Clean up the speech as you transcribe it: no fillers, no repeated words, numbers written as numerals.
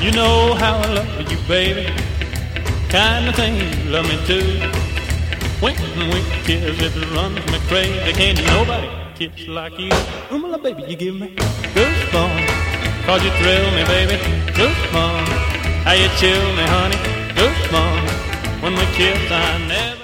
You know how I love you, baby. Kind of thing you love me too. Wink and wink kiss, it runs me crazy. Can't nobody kiss like you. My baby, you give me goosebumps. Cause you thrill me, baby. Goosebumps. How you chill me, honey. Goosebumps. When we kiss, I never